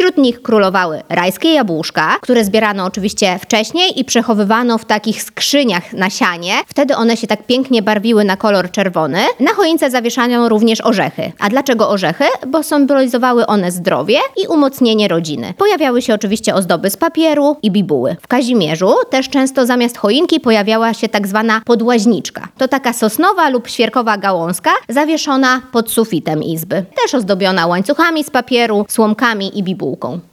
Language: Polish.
Wśród nich królowały rajskie jabłuszka, które zbierano oczywiście wcześniej i przechowywano w takich skrzyniach na sianie. Wtedy one się tak pięknie barwiły na kolor czerwony. Na choince zawieszano również orzechy. A dlaczego orzechy? Bo symbolizowały one zdrowie i umocnienie rodziny. Pojawiały się oczywiście ozdoby z papieru i bibuły. W Kazimierzu też często zamiast choinki pojawiała się tak zwana podłaźniczka. To taka sosnowa lub świerkowa gałązka zawieszona pod sufitem izby. Też ozdobiona łańcuchami z papieru, słomkami i bibułką.